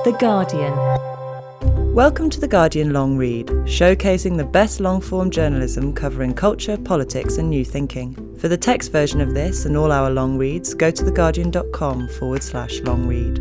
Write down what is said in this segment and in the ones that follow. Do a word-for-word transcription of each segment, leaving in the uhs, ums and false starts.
The Guardian. Welcome to The Guardian Long Read, showcasing the best long-form journalism covering culture, politics and new thinking. For the text version of this and all our long reads, go to theguardian.com forward slash long read.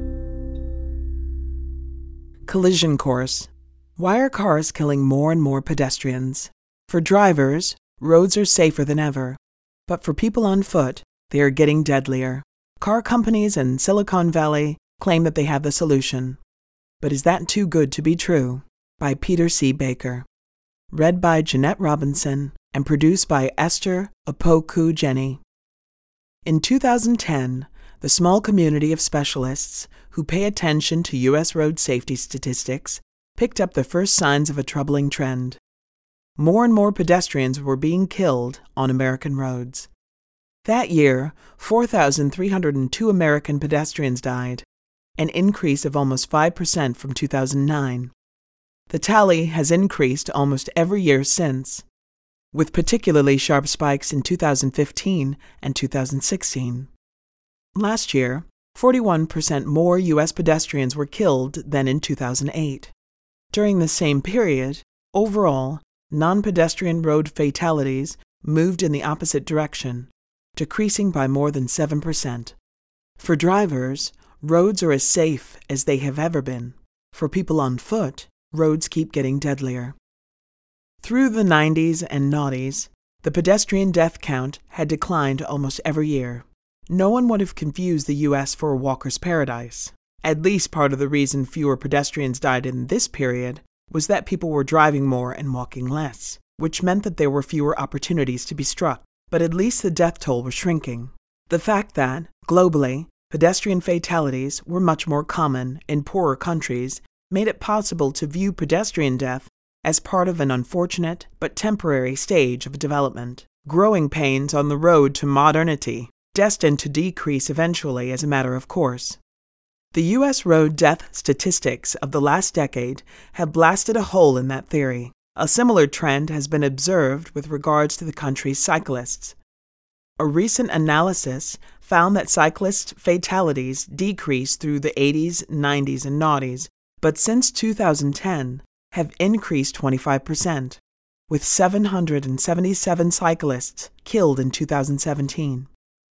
Collision course. Why are cars killing more and more pedestrians? For drivers, roads are safer than ever. But for people on foot, they are getting deadlier. Car companies in Silicon Valley claim that they have the solution. But is that too good to be true? By Peter C. Baker. Read by Jeanette Robinson and produced by Esther Opoku-Jenny. In two thousand ten, the small community of specialists who pay attention to U S road safety statistics picked up the first signs of a troubling trend. More and more pedestrians were being killed on American roads. That year, four thousand three hundred two American pedestrians died, an increase of almost five percent from two thousand nine. The tally has increased almost every year since, with particularly sharp spikes in two thousand fifteen and two thousand sixteen. Last year, forty-one percent more U S pedestrians were killed than in two thousand eight. During the same period, overall, non-pedestrian road fatalities moved in the opposite direction, decreasing by more than seven percent. For drivers, roads are as safe as they have ever been. For people on foot, roads keep getting deadlier. Through the nineties and noughties, the pedestrian death count had declined almost every year. No one would have confused the U S for a walker's paradise. At least part of the reason fewer pedestrians died in this period was that people were driving more and walking less, which meant that there were fewer opportunities to be struck. But at least the death toll was shrinking. The fact that, globally, pedestrian fatalities were much more common in poorer countries made it possible to view pedestrian death as part of an unfortunate but temporary stage of development, growing pains on the road to modernity, destined to decrease eventually as a matter of course. The U S road death statistics of the last decade have blasted a hole in that theory. A similar trend has been observed with regards to the country's cyclists. A recent analysis found that cyclist fatalities decreased through the eighties, nineties, and noughties, but since two thousand ten have increased twenty-five percent, with seven hundred seventy-seven cyclists killed in two thousand seventeen.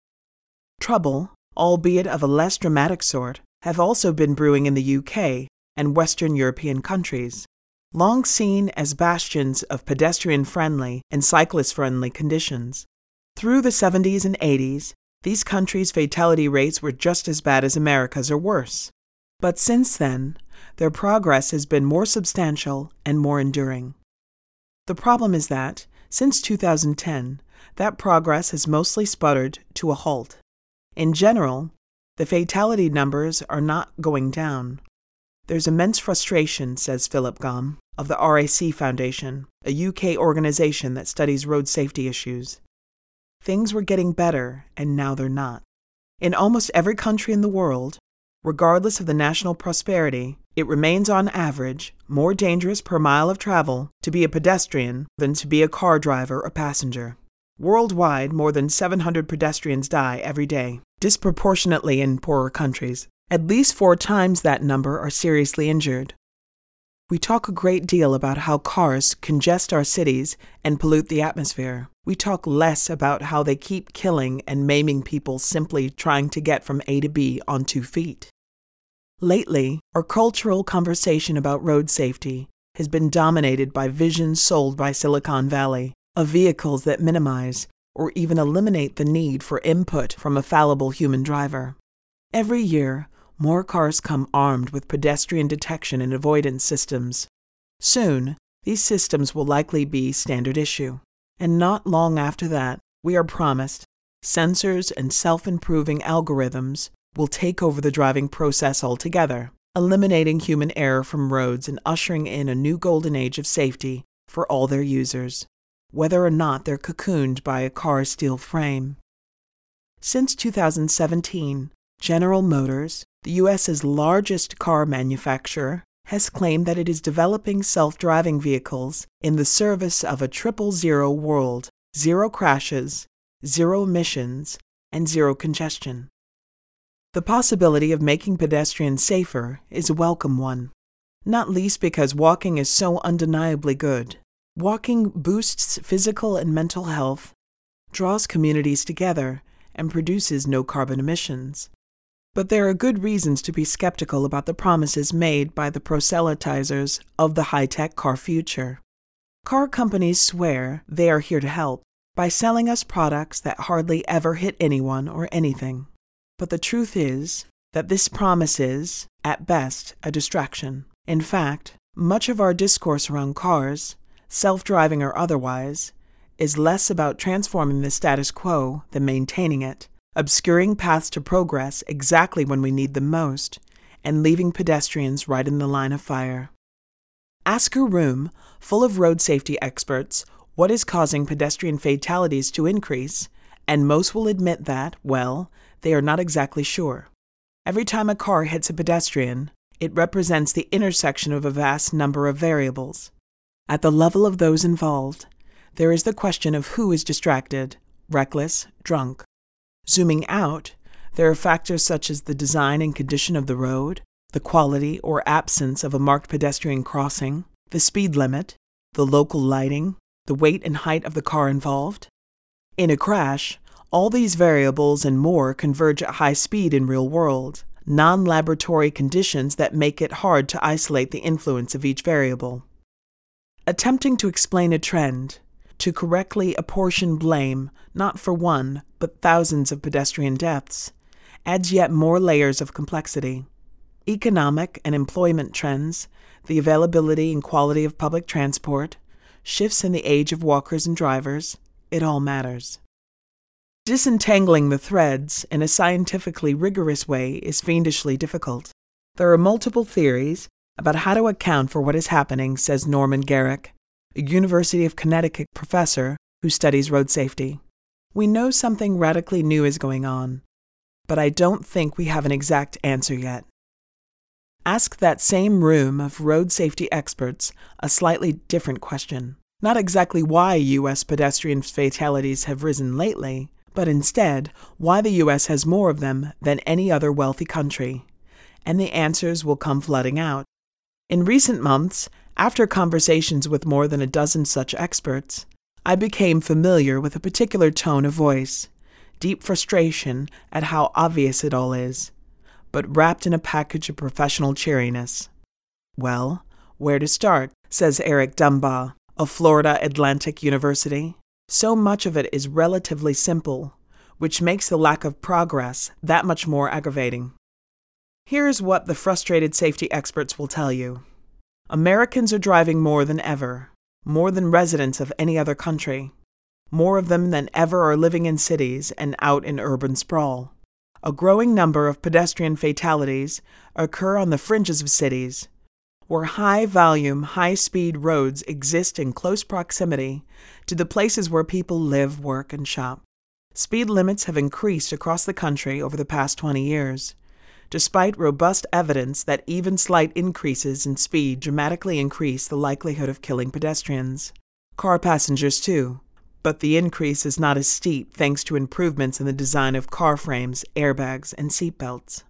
Trouble, albeit of a less dramatic sort, have also been brewing in the U K and Western European countries, long seen as bastions of pedestrian-friendly and cyclist-friendly conditions. Through the seventies and eighties, these countries' fatality rates were just as bad as America's or worse. But since then, their progress has been more substantial and more enduring. The problem is that, since two thousand ten, that progress has mostly sputtered to a halt. In general, the fatality numbers are not going down. There's immense frustration, says Philip Gom, of the R A C Foundation, a U K organization that studies road safety issues. Things were getting better, and now they're not. In almost every country in the world, regardless of the national prosperity, it remains on average more dangerous per mile of travel to be a pedestrian than to be a car driver or passenger. Worldwide, more than seven hundred pedestrians die every day, disproportionately in poorer countries. At least four times that number are seriously injured. We talk a great deal about how cars congest our cities and pollute the atmosphere. We talk less about how they keep killing and maiming people simply trying to get from A to B on two feet. Lately, our cultural conversation about road safety has been dominated by visions sold by Silicon Valley of vehicles that minimize or even eliminate the need for input from a fallible human driver. Every year, more cars come armed with pedestrian detection and avoidance systems. Soon, these systems will likely be standard issue. And not long after that, we are promised, sensors and self-improving algorithms will take over the driving process altogether, eliminating human error from roads and ushering in a new golden age of safety for all their users, whether or not they're cocooned by a car's steel frame. Since two thousand seventeen, General Motors, the U S's largest car manufacturer, has claimed that it is developing self-driving vehicles in the service of a triple-zero world, zero crashes, zero emissions, and zero congestion. The possibility of making pedestrians safer is a welcome one, not least because walking is so undeniably good. Walking boosts physical and mental health, draws communities together, and produces no carbon emissions. But there are good reasons to be skeptical about the promises made by the proselytizers of the high-tech car future. Car companies swear they are here to help by selling us products that hardly ever hit anyone or anything. But the truth is that this promise is, at best, a distraction. In fact, much of our discourse around cars, self-driving or otherwise, is less about transforming the status quo than maintaining it, obscuring paths to progress exactly when we need them most, and leaving pedestrians right in the line of fire. Ask a room full of road safety experts what is causing pedestrian fatalities to increase, and most will admit that, well, they are not exactly sure. Every time a car hits a pedestrian, it represents the intersection of a vast number of variables. At the level of those involved, there is the question of who is distracted, reckless, drunk. Zooming out, there are factors such as the design and condition of the road, the quality or absence of a marked pedestrian crossing, the speed limit, the local lighting, the weight and height of the car involved. In a crash, all these variables and more converge at high speed in real world, non-laboratory conditions that make it hard to isolate the influence of each variable. Attempting to explain a trend, to correctly apportion blame not for one, but thousands of pedestrian deaths, adds yet more layers of complexity. Economic and employment trends, the availability and quality of public transport, shifts in the age of walkers and drivers, it all matters. Disentangling the threads in a scientifically rigorous way is fiendishly difficult. There are multiple theories about how to account for what is happening, says Norman Garrick, a University of Connecticut professor who studies road safety. We know something radically new is going on, but I don't think we have an exact answer yet. Ask that same room of road safety experts a slightly different question. Not exactly why U S pedestrian fatalities have risen lately, but instead why the U S has more of them than any other wealthy country. And the answers will come flooding out. In recent months, after conversations with more than a dozen such experts, I became familiar with a particular tone of voice, deep frustration at how obvious it all is, but wrapped in a package of professional cheeriness. Well, where to start, says Eric Dumbaugh of Florida Atlantic University. So much of it is relatively simple, which makes the lack of progress that much more aggravating. Here's what the frustrated safety experts will tell you. Americans are driving more than ever, more than residents of any other country. More of them than ever are living in cities and out in urban sprawl. A growing number of pedestrian fatalities occur on the fringes of cities, where high-volume, high-speed roads exist in close proximity to the places where people live, work, and shop. Speed limits have increased across the country over the past twenty years, despite robust evidence that even slight increases in speed dramatically increase the likelihood of killing pedestrians. Car passengers, too, but the increase is not as steep thanks to improvements in the design of car frames, airbags, and seatbelts.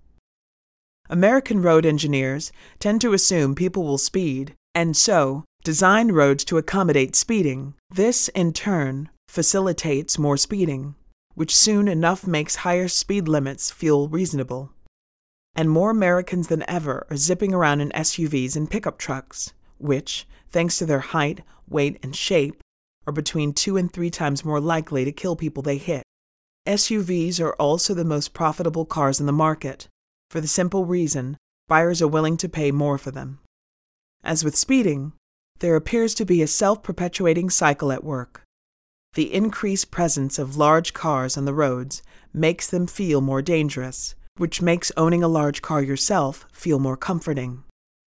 American road engineers tend to assume people will speed, and so design roads to accommodate speeding. This, in turn, facilitates more speeding, which soon enough makes higher speed limits feel reasonable. And more Americans than ever are zipping around in S U Vs and pickup trucks, which, thanks to their height, weight, and shape, are between two and three times more likely to kill people they hit. S U Vs are also the most profitable cars in the market, for the simple reason buyers are willing to pay more for them. As with speeding, there appears to be a self-perpetuating cycle at work. The increased presence of large cars on the roads makes them feel more dangerous, which makes owning a large car yourself feel more comforting.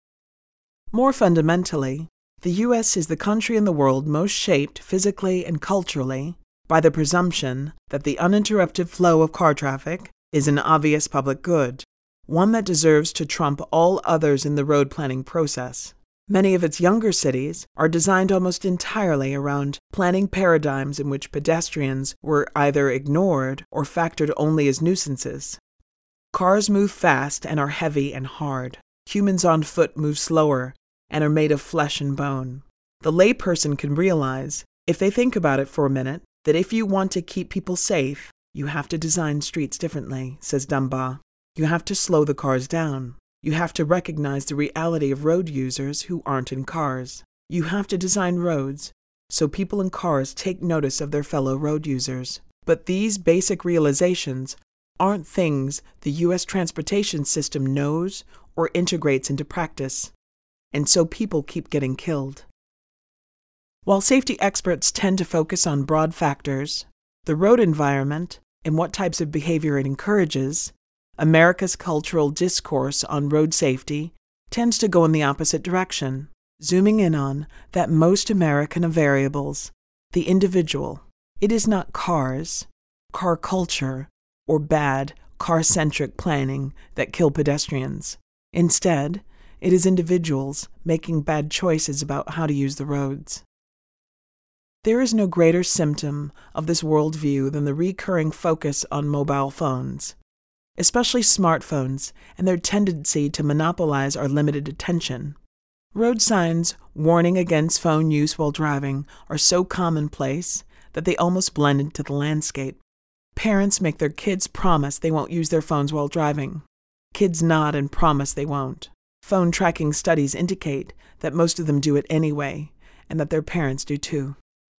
More fundamentally, the U S is the country in the world most shaped physically and culturally by the presumption that the uninterrupted flow of car traffic is an obvious public good, one that deserves to trump all others in the road planning process. Many of its younger cities are designed almost entirely around planning paradigms in which pedestrians were either ignored or factored only as nuisances. Cars move fast and are heavy and hard. Humans on foot move slower and are made of flesh and bone. The layperson can realize, if they think about it for a minute, that if you want to keep people safe, you have to design streets differently, says Dunbar. You have to slow the cars down. You have to recognize the reality of road users who aren't in cars. You have to design roads so people in cars take notice of their fellow road users. But these basic realizations aren't things the U S transportation system knows or integrates into practice, and so people keep getting killed. While safety experts tend to focus on broad factors, the road environment and what types of behavior it encourages, America's cultural discourse on road safety tends to go in the opposite direction, zooming in on that most American of variables, the individual. It is not cars, car culture, or bad, car-centric planning that kill pedestrians. Instead, it is individuals making bad choices about how to use the roads. There is no greater symptom of this worldview than the recurring focus on mobile phones, especially smartphones, and their tendency to monopolize our limited attention. Road signs warning against phone use while driving are so commonplace that they almost blend into the landscape. Parents make their kids promise they won't use their phones while driving. Kids nod and promise they won't. Phone tracking studies indicate that most of them do it anyway, and that their parents do too.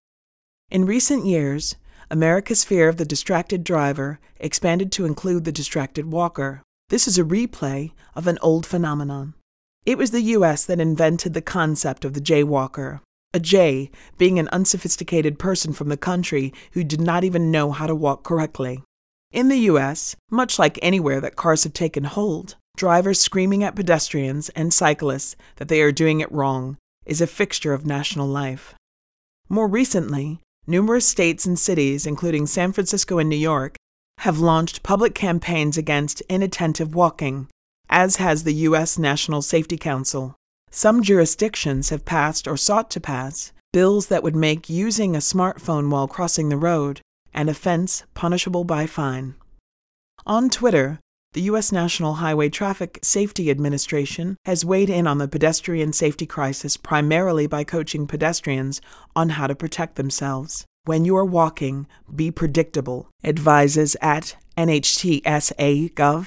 In recent years, America's fear of the distracted driver expanded to include the distracted walker. This is a replay of an old phenomenon. It was the U S that invented the concept of the jaywalker, a jay being an unsophisticated person from the country who did not even know how to walk correctly. In the U S, much like anywhere that cars have taken hold, drivers screaming at pedestrians and cyclists that they are doing it wrong is a fixture of national life. More recently, numerous states and cities, including San Francisco and New York, have launched public campaigns against inattentive walking, as has the U S National Safety Council. Some jurisdictions have passed or sought to pass bills that would make using a smartphone while crossing the road an offense punishable by fine. On Twitter, the U S National Highway Traffic Safety Administration has weighed in on the pedestrian safety crisis primarily by coaching pedestrians on how to protect themselves. When you are walking, be predictable, advises at N H T S A dot gov.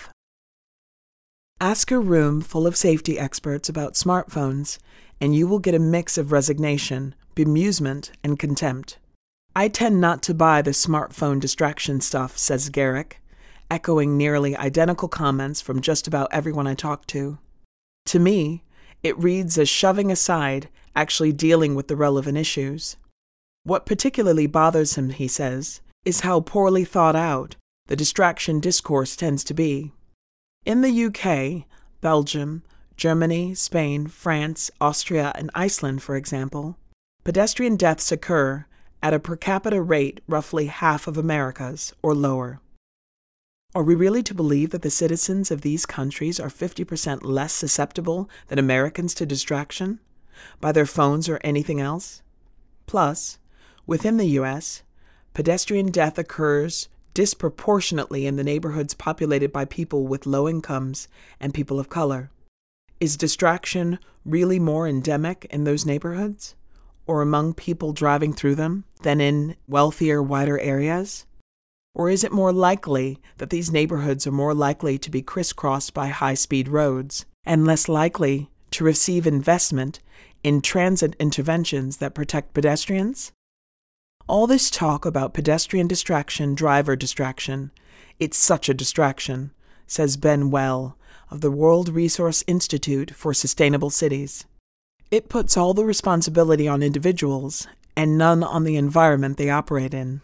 Ask a room full of safety experts about smartphones, and you will get a mix of resignation, bemusement, and contempt. I tend not to buy the smartphone distraction stuff, says Garrick, echoing nearly identical comments from just about everyone I talk to. To me, it reads as shoving aside actually dealing with the relevant issues. What particularly bothers him, he says, is how poorly thought out the distraction discourse tends to be. In the U K, Belgium, Germany, Spain, France, Austria, and Iceland, for example, pedestrian deaths occur at a per capita rate roughly half of America's, or lower. Are we really to believe that the citizens of these countries are fifty percent less susceptible than Americans to distraction, by their phones or anything else? Plus, within the U S, pedestrian death occurs disproportionately in the neighborhoods populated by people with low incomes and people of color. Is distraction really more endemic in those neighborhoods, or among people driving through them, than in wealthier, wider areas? Or is it more likely that these neighborhoods are more likely to be crisscrossed by high-speed roads and less likely to receive investment in transit interventions that protect pedestrians? All this talk about pedestrian distraction, driver distraction, it's such a distraction, says Ben Well of the World Resource Institute for Sustainable Cities. It puts all the responsibility on individuals and none on the environment they operate in.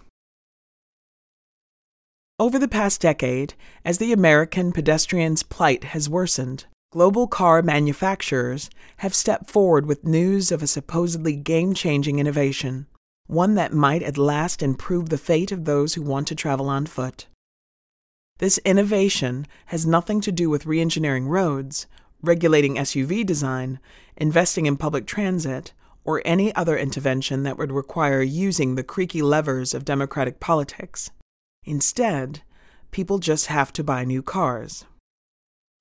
Over the past decade, as the American pedestrian's plight has worsened, global car manufacturers have stepped forward with news of a supposedly game-changing innovation, one that might at last improve the fate of those who want to travel on foot. This innovation has nothing to do with re-engineering roads, regulating S U V design, investing in public transit, or any other intervention that would require using the creaky levers of democratic politics. Instead, people just have to buy new cars.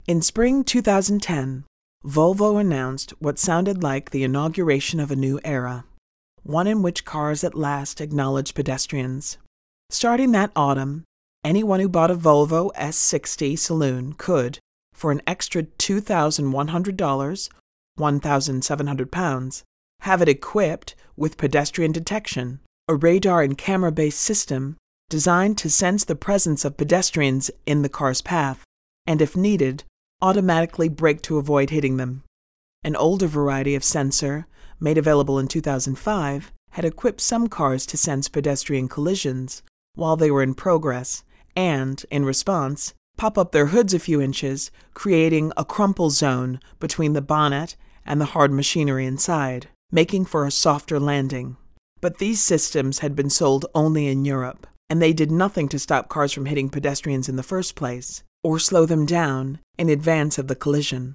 In spring two thousand ten, Volvo announced what sounded like the inauguration of a new era, one in which cars at last acknowledge pedestrians. Starting that autumn, anyone who bought a Volvo S sixty Saloon could, for an extra two thousand one hundred dollars, one thousand seven hundred pounds, have it equipped with pedestrian detection, a radar and camera-based system designed to sense the presence of pedestrians in the car's path, and if needed, automatically brake to avoid hitting them. An older variety of sensor, made available in two thousand five, had equipped some cars to sense pedestrian collisions while they were in progress and, in response, pop up their hoods a few inches, creating a crumple zone between the bonnet and the hard machinery inside, making for a softer landing. But these systems had been sold only in Europe, and they did nothing to stop cars from hitting pedestrians in the first place, or slow them down in advance of the collision.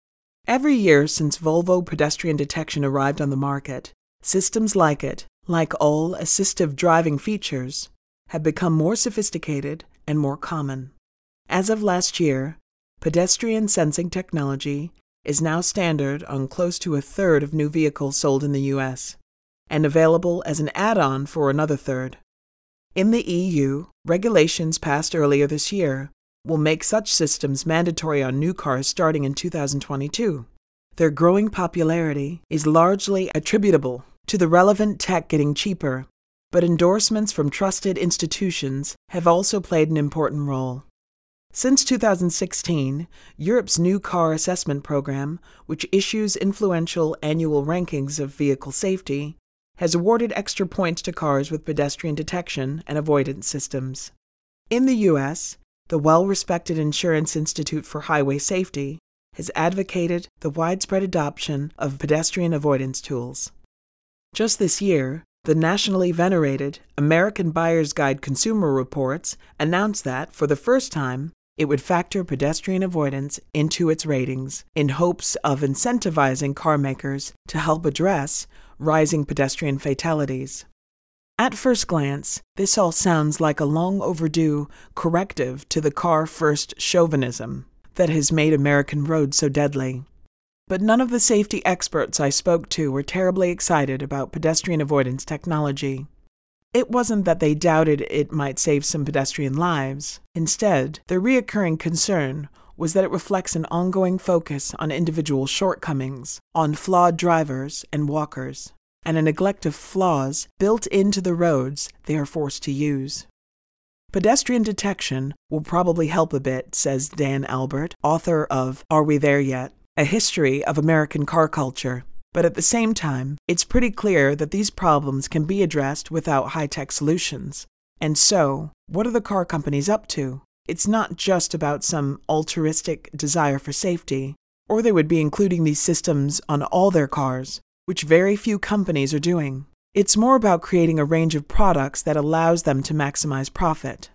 Every year since Volvo pedestrian detection arrived on the market, systems like it, like all assistive driving features, have become more sophisticated and more common. As of last year, pedestrian sensing technology is now standard on close to a third of new vehicles sold in the U S, and available as an add-on for another third. In the E U, regulations passed earlier this year will make such systems mandatory on new cars starting in two thousand twenty-two. Their growing popularity is largely attributable to the relevant tech getting cheaper, but endorsements from trusted institutions have also played an important role. Since two thousand sixteen, Europe's new car assessment program, which issues influential annual rankings of vehicle safety, has awarded extra points to cars with pedestrian detection and avoidance systems. In the U S, the well-respected Insurance Institute for Highway Safety has advocated the widespread adoption of pedestrian avoidance tools. Just this year, the nationally venerated American Buyer's Guide Consumer Reports announced that, for the first time, it would factor pedestrian avoidance into its ratings in hopes of incentivizing car makers to help address rising pedestrian fatalities. At first glance, this all sounds like a long overdue corrective to the car-first chauvinism that has made American roads so deadly. But none of the safety experts I spoke to were terribly excited about pedestrian avoidance technology. It wasn't that they doubted it might save some pedestrian lives. Instead, their reoccurring concern was that it reflects an ongoing focus on individual shortcomings, on flawed drivers and walkers, and a neglect of flaws built into the roads they are forced to use. Pedestrian detection will probably help a bit, says Dan Albert, author of Are We There Yet? A History of American Car Culture. But at the same time, it's pretty clear that these problems can be addressed without high-tech solutions. And so, what are the car companies up to? It's not just about some altruistic desire for safety, or they would be including these systems on all their cars, which very few companies are doing. It's more about creating a range of products that allows them to maximize profit.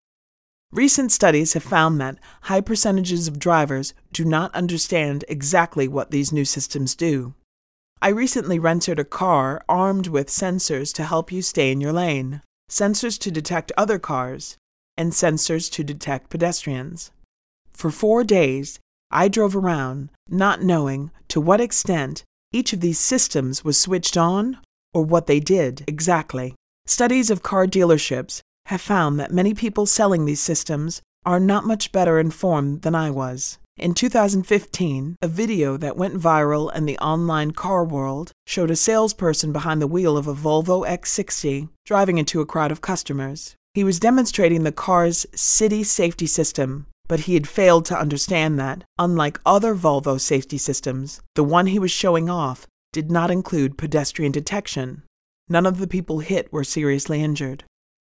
Recent studies have found that high percentages of drivers do not understand exactly what these new systems do. I recently rented a car armed with sensors to help you stay in your lane, sensors to detect other cars, and sensors to detect pedestrians. For four days, I drove around, not knowing to what extent each of these systems was switched on or what they did exactly. Studies of car dealerships have found that many people selling these systems are not much better informed than I was. In two thousand fifteen, a video that went viral in the online car world showed a salesperson behind the wheel of a Volvo X sixty driving into a crowd of customers. He was demonstrating the car's city safety system, but he had failed to understand that, unlike other Volvo safety systems, the one he was showing off did not include pedestrian detection. None of the people hit were seriously injured.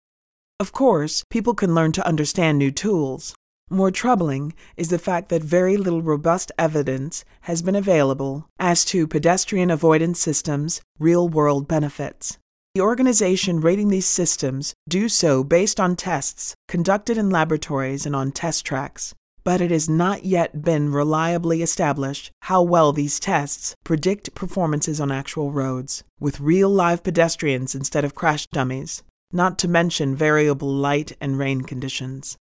Of course, people can learn to understand new tools. More troubling is the fact that very little robust evidence has been available as to pedestrian avoidance systems' real-world benefits. The organization rating these systems do so based on tests conducted in laboratories and on test tracks, but it has not yet been reliably established how well these tests predict performances on actual roads, with real live pedestrians instead of crash dummies, not to mention variable light and rain conditions.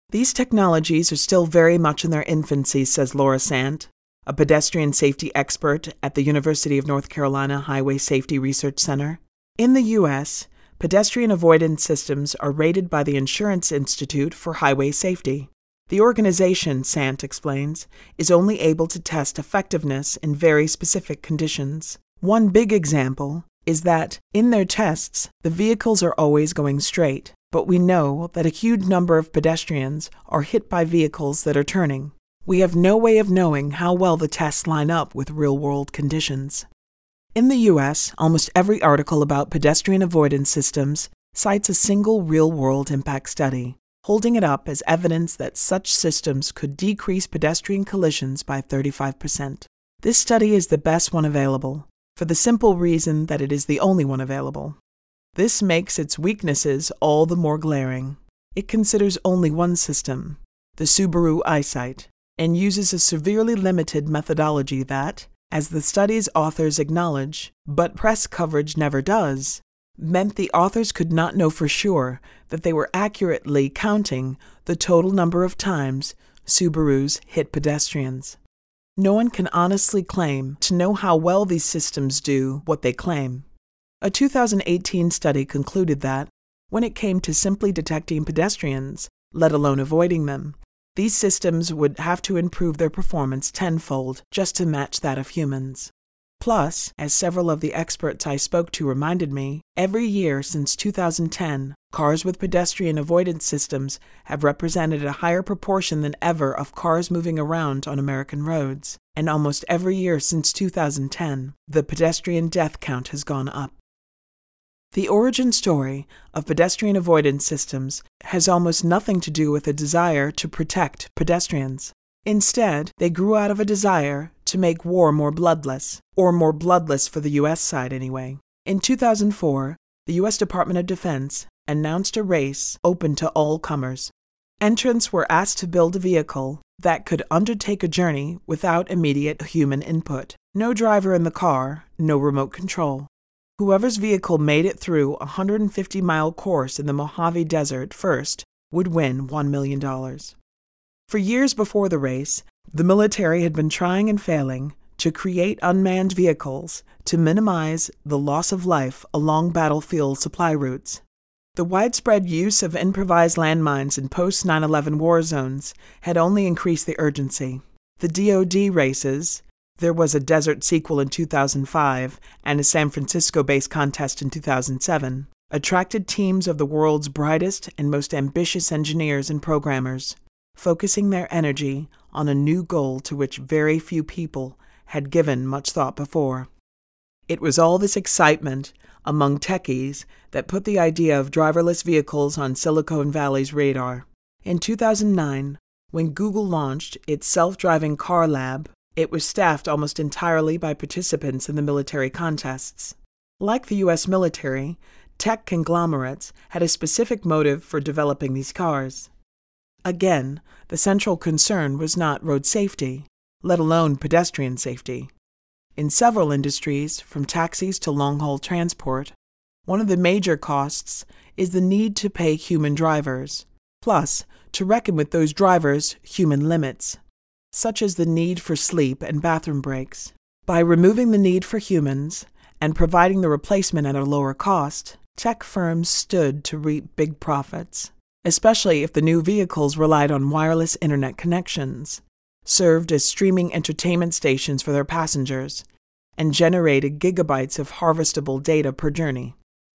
These technologies are still very much in their infancy, says Laura Sant, a pedestrian safety expert at the University of North Carolina Highway Safety Research Center. In the U S, pedestrian avoidance systems are rated by the Insurance Institute for Highway Safety. The organization, Sant explains, is only able to test effectiveness in very specific conditions. One big example is that, in their tests, the vehicles are always going straight, but we know that a huge number of pedestrians are hit by vehicles that are turning. We have no way of knowing how well the tests line up with real-world conditions. In the U S, almost every article about pedestrian avoidance systems cites a single real-world impact study, holding it up as evidence that such systems could decrease pedestrian collisions by thirty-five percent. This study is the best one available, for the simple reason that it is the only one available. This makes its weaknesses all the more glaring. It considers only one system, the Subaru EyeSight, and uses a severely limited methodology that, as the study's authors acknowledge, but press coverage never does, meant the authors could not know for sure that they were accurately counting the total number of times Subarus hit pedestrians. No one can honestly claim to know how well these systems do what they claim. A two thousand eighteen study concluded that, when it came to simply detecting pedestrians, let alone avoiding them, these systems would have to improve their performance tenfold just to match that of humans. Plus, as several of the experts I spoke to reminded me, every year since two thousand ten, cars with pedestrian avoidance systems have represented a higher proportion than ever of cars moving around on American roads, and almost every year since two thousand ten, the pedestrian death count has gone up. The origin story of pedestrian avoidance systems has almost nothing to do with a desire to protect pedestrians. Instead, they grew out of a desire to make war more bloodless, or more bloodless for the U S side anyway. In two thousand four, the U S Department of Defense announced a race open to all comers. Entrants were asked to build a vehicle that could undertake a journey without immediate human input. No driver in the car, no remote control. Whoever's vehicle made it through a one hundred fifty mile course in the Mojave Desert first would win one million dollars. For years before the race, the military had been trying and failing to create unmanned vehicles to minimize the loss of life along battlefield supply routes. The widespread use of improvised landmines in post nine eleven war zones had only increased the urgency. The D O D races, there was a Desert sequel in two thousand five and a San Francisco-based contest in two thousand seven, attracted teams of the world's brightest and most ambitious engineers and programmers, focusing their energy on a new goal to which very few people had given much thought before. It was all this excitement among techies that put the idea of driverless vehicles on Silicon Valley's radar. In two thousand nine, when Google launched its self-driving car lab, it was staffed almost entirely by participants in the military contests. Like the U S military, tech conglomerates had a specific motive for developing these cars. Again, the central concern was not road safety, let alone pedestrian safety. In several industries, from taxis to long-haul transport, one of the major costs is the need to pay human drivers, plus to reckon with those drivers' human limits, such as the need for sleep and bathroom breaks. By removing the need for humans and providing the replacement at a lower cost, tech firms stood to reap big profits, especially if the new vehicles relied on wireless internet connections, served as streaming entertainment stations for their passengers, and generated gigabytes of harvestable data per journey.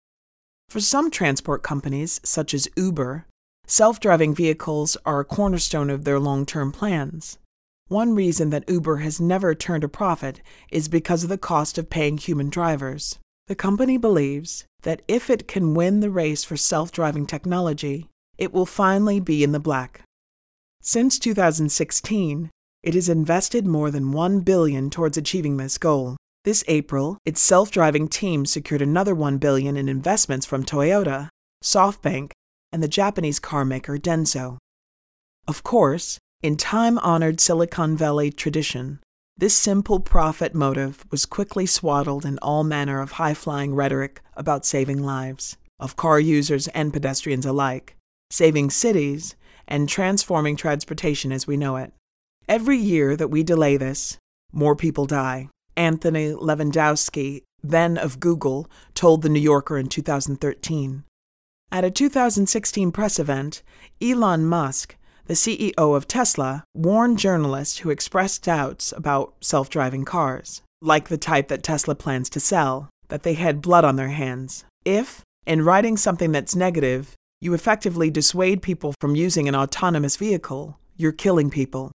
For some transport companies, such as Uber, self-driving vehicles are a cornerstone of their long-term plans. One reason that Uber has never turned a profit is because of the cost of paying human drivers. The company believes that if it can win the race for self-driving technology, it will finally be in the black. Since two thousand sixteen, it has invested more than one billion dollars towards achieving this goal. This April, its self-driving team secured another one billion dollars in investments from Toyota, SoftBank, and the Japanese car maker Denso. Of course, in time-honored Silicon Valley tradition, this simple profit motive was quickly swaddled in all manner of high-flying rhetoric about saving lives, of car users and pedestrians alike, saving cities, and transforming transportation as we know it. Every year that we delay this, more people die. Anthony Levandowski, then of Google, told The New Yorker in two thousand thirteen. At a two thousand sixteen press event, Elon Musk, the C E O of Tesla, warned journalists who expressed doubts about self-driving cars, like the type that Tesla plans to sell, that they had blood on their hands. If, in writing something that's negative, you effectively dissuade people from using an autonomous vehicle, you're killing people.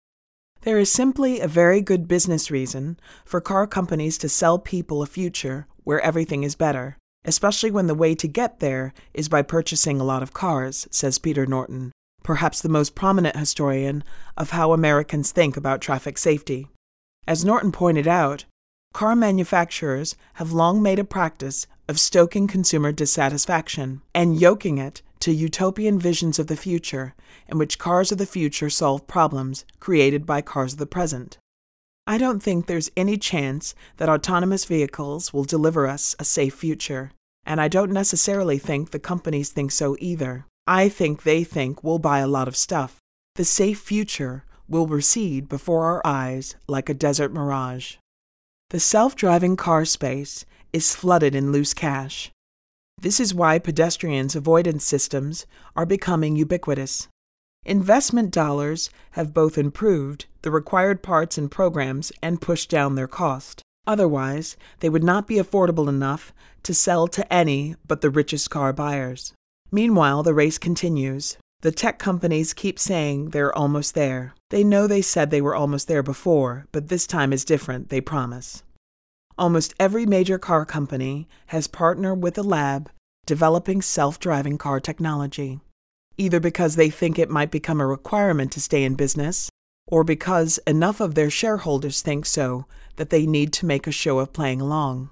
There is simply a very good business reason for car companies to sell people a future where everything is better, especially when the way to get there is by purchasing a lot of cars, says Peter Norton, perhaps the most prominent historian of how Americans think about traffic safety. As Norton pointed out, car manufacturers have long made a practice of stoking consumer dissatisfaction and yoking it to utopian visions of the future in which cars of the future solve problems created by cars of the present. I don't think there's any chance that autonomous vehicles will deliver us a safe future, and I don't necessarily think the companies think so either. I think they think we'll buy a lot of stuff. The safe future will recede before our eyes like a desert mirage. The self-driving car space is flooded in loose cash. This is why pedestrians' avoidance systems are becoming ubiquitous. Investment dollars have both improved the required parts and programs and pushed down their cost. Otherwise, they would not be affordable enough to sell to any but the richest car buyers. Meanwhile, the race continues. The tech companies keep saying they're almost there. They know they said they were almost there before, but this time is different, they promise. Almost every major car company has partnered with a lab developing self-driving car technology, either because they think it might become a requirement to stay in business, or because enough of their shareholders think so that they need to make a show of playing along.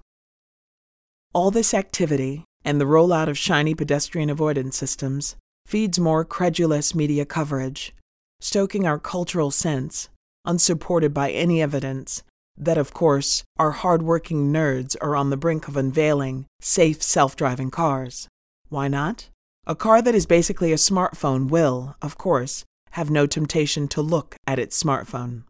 All this activity and the rollout of shiny pedestrian avoidance systems feeds more credulous media coverage, stoking our cultural sense, unsupported by any evidence, that, of course, our hard-working nerds are on the brink of unveiling safe self-driving cars. Why not? A car that is basically a smartphone will, of course, have no temptation to look at its smartphone.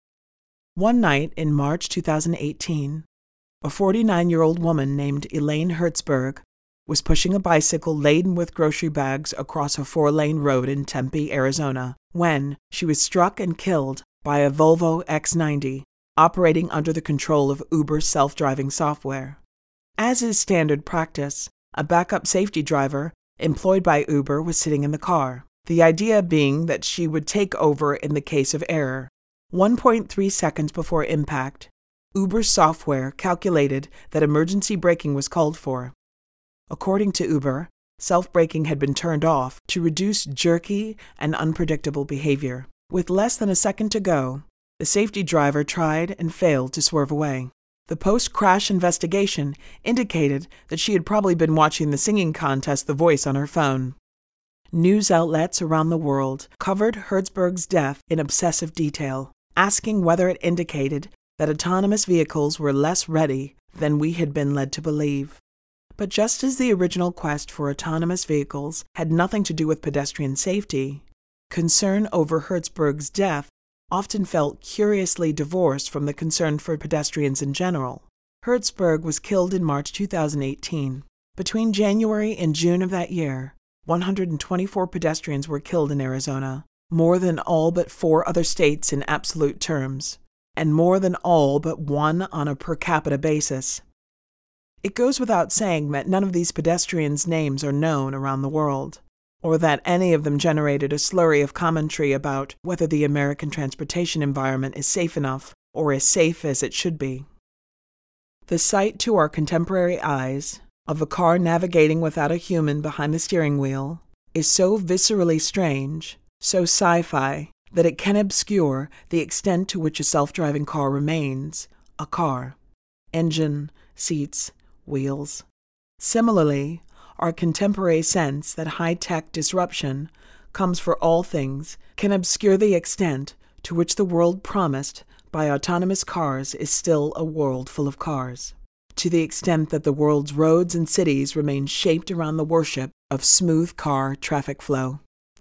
One night in March two thousand eighteen, a forty-nine-year-old woman named Elaine Hertzberg was pushing a bicycle laden with grocery bags across a four-lane road in Tempe, Arizona, when she was struck and killed by a Volvo X ninety, operating under the control of Uber's self-driving software. As is standard practice, a backup safety driver employed by Uber was sitting in the car, the idea being that she would take over in the case of error. one point three seconds before impact, Uber's software calculated that emergency braking was called for. According to Uber, self-braking had been turned off to reduce jerky and unpredictable behavior. With less than a second to go, the safety driver tried and failed to swerve away. The post-crash investigation indicated that she had probably been watching the singing contest The Voice on her phone. News outlets around the world covered Hertzberg's death in obsessive detail, asking whether it indicated that autonomous vehicles were less ready than we had been led to believe. But just as the original quest for autonomous vehicles had nothing to do with pedestrian safety, concern over Hertzberg's death often felt curiously divorced from the concern for pedestrians in general. Hertzberg was killed in March two thousand eighteen. Between January and June of that year, one hundred twenty-four pedestrians were killed in Arizona, more than all but four other states in absolute terms, and more than all but one on a per capita basis. It goes without saying that none of these pedestrians' names are known around the world, or that any of them generated a slurry of commentary about whether the American transportation environment is safe enough or as safe as it should be. The sight to our contemporary eyes of a car navigating without a human behind the steering wheel is so viscerally strange, so sci-fi, that it can obscure the extent to which a self-driving car remains a car. Engine, seats, wheels. Similarly, our contemporary sense that high-tech disruption comes for all things can obscure the extent to which the world promised by autonomous cars is still a world full of cars, to the extent that the world's roads and cities remain shaped around the worship of smooth car traffic flow.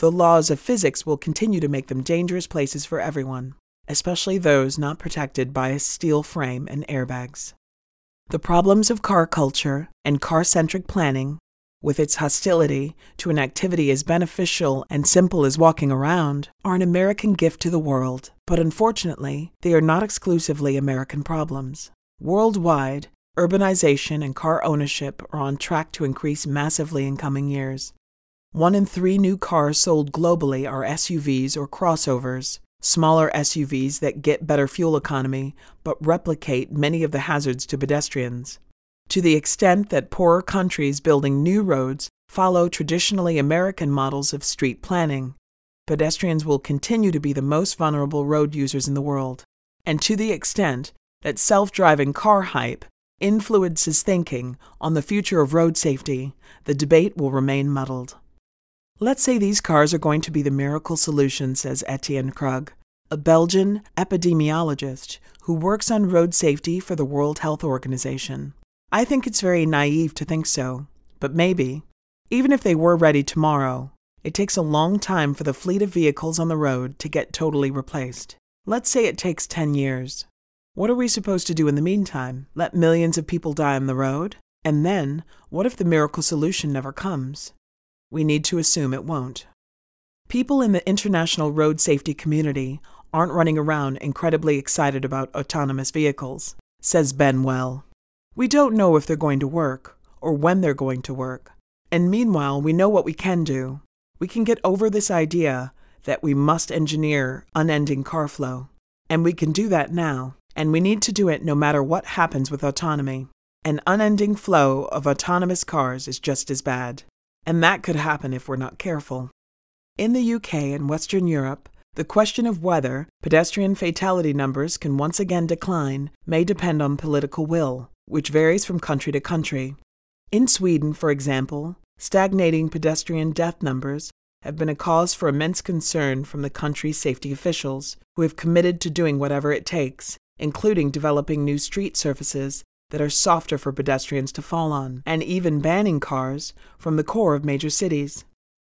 The laws of physics will continue to make them dangerous places for everyone, especially those not protected by a steel frame and airbags. The problems of car culture and car-centric planning, with its hostility to an activity as beneficial and simple as walking around, are an American gift to the world, but unfortunately, they are not exclusively American problems. Worldwide, urbanization and car ownership are on track to increase massively in coming years. One in three new cars sold globally are S U Vs or crossovers, smaller S U Vs that get better fuel economy but replicate many of the hazards to pedestrians. To the extent that poorer countries building new roads follow traditionally American models of street planning, pedestrians will continue to be the most vulnerable road users in the world. And to the extent that self-driving car hype influences thinking on the future of road safety, the debate will remain muddled. Let's say these cars are going to be the miracle solution, says Etienne Krug, a Belgian epidemiologist who works on road safety for the World Health Organization. I think it's very naive to think so, but maybe. Even if they were ready tomorrow, it takes a long time for the fleet of vehicles on the road to get totally replaced. Let's say it takes ten years. What are we supposed to do in the meantime? Let millions of people die on the road? And then, what if the miracle solution never comes? We need to assume it won't. People in the international road safety community aren't running around incredibly excited about autonomous vehicles, says Ben Well. We don't know if they're going to work, or when they're going to work. And meanwhile, we know what we can do. We can get over this idea that we must engineer unending car flow. And we can do that now, and we need to do it no matter what happens with autonomy. An unending flow of autonomous cars is just as bad. And that could happen if we're not careful. In the U K and Western Europe, the question of whether pedestrian fatality numbers can once again decline may depend on political will, which varies from country to country. In Sweden, for example, stagnating pedestrian death numbers have been a cause for immense concern from the country's safety officials, who have committed to doing whatever it takes, including developing new street surfaces that are softer for pedestrians to fall on, and even banning cars from the core of major cities.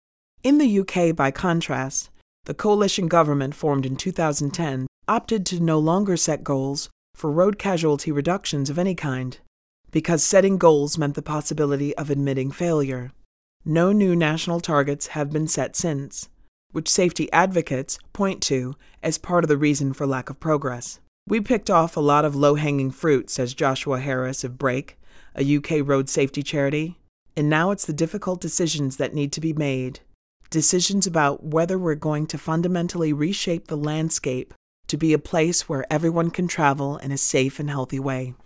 In the U K, by contrast, the coalition government formed in two thousand ten opted to no longer set goals for road casualty reductions of any kind, because setting goals meant the possibility of admitting failure. No new national targets have been set since, which safety advocates point to as part of the reason for lack of progress. We picked off a lot of low-hanging fruit, says Joshua Harris of Brake, a U K road safety charity, and now it's the difficult decisions that need to be made. Decisions about whether we're going to fundamentally reshape the landscape to be a place where everyone can travel in a safe and healthy way.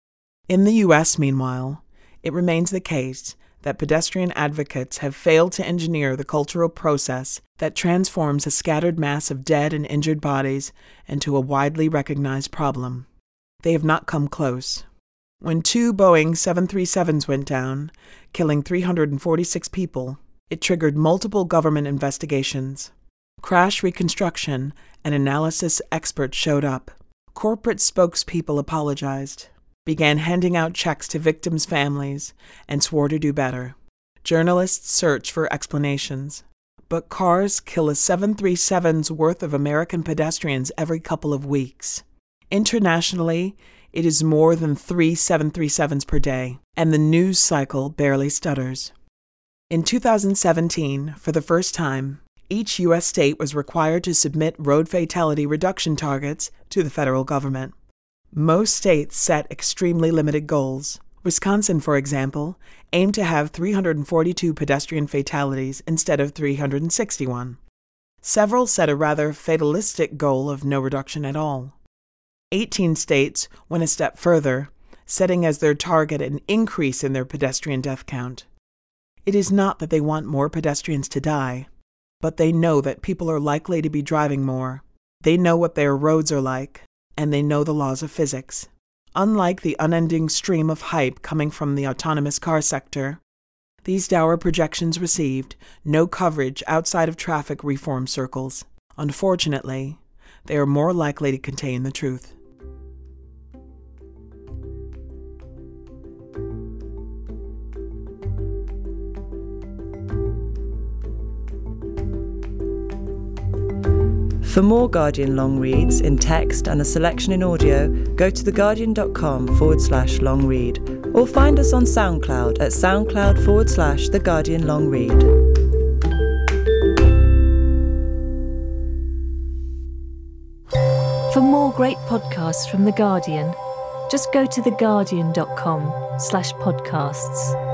In the U S, meanwhile, it remains the case that pedestrian advocates have failed to engineer the cultural process that transforms a scattered mass of dead and injured bodies into a widely recognized problem. They have not come close. When two Boeing seven thirty-sevens went down, killing three hundred forty-six people, it triggered multiple government investigations. Crash reconstruction and analysis experts showed up. Corporate spokespeople apologized, began handing out checks to victims' families, and swore to do better. Journalists searched for explanations. But cars kill a seven thirty-seven's worth of American pedestrians every couple of weeks. Internationally, it is more than three seven thirty-sevens per day, and the news cycle barely stutters. In two thousand seventeen, for the first time, each U S state was required to submit road fatality reduction targets to the federal government. Most states set extremely limited goals. Wisconsin, for example, aimed to have three hundred forty-two pedestrian fatalities instead of three hundred sixty-one. Several set a rather fatalistic goal of no reduction at all. Eighteen states went a step further, setting as their target an increase in their pedestrian death count. It is not that they want more pedestrians to die, but they know that people are likely to be driving more. They know what their roads are like, and they know the laws of physics. Unlike the unending stream of hype coming from the autonomous car sector, these dour projections received no coverage outside of traffic reform circles. Unfortunately, they are more likely to contain the truth. For more Guardian long reads in text and a selection in audio, go to theguardian.com forward slash long read or find us on SoundCloud at soundcloud forward slash The Guardian Long Read. For more great podcasts from The Guardian, just go to theguardian.com slash podcasts.